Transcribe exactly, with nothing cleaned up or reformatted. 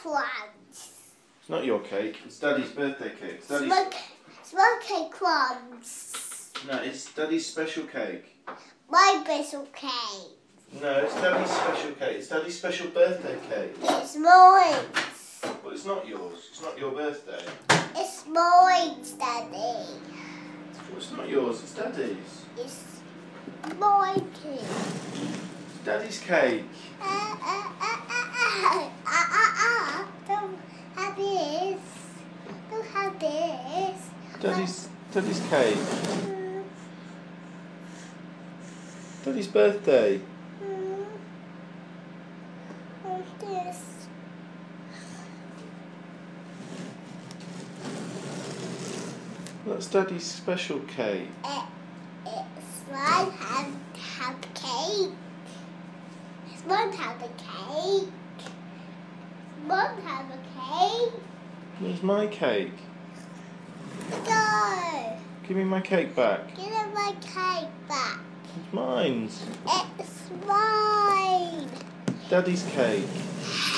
crumbs. It's not your cake. It's Daddy's birthday cake. It's Daddy's... Smoke, smoky crumbs. No, it's Daddy's special cake. My special cake. No, it's Daddy's special cake. It's Daddy's special birthday cake. It's mine. But it's not yours. It's not your birthday. It's mine, Daddy. Well, it's not yours. It's Daddy's. It's my cake. It's Daddy's cake. Uh, uh, uh, uh, uh, uh, uh, uh. Don't have this. Don't have this. Daddy's Daddy's cake. Mm, Daddy's birthday. mm. What's this? That's Daddy's special cake. It, it's mine have, have cake. It's mine have a cake. It's mine have a cake. Where's my cake? Go. Give me my cake back. Give me my cake back. It's mine. It's mine. Daddy's cake.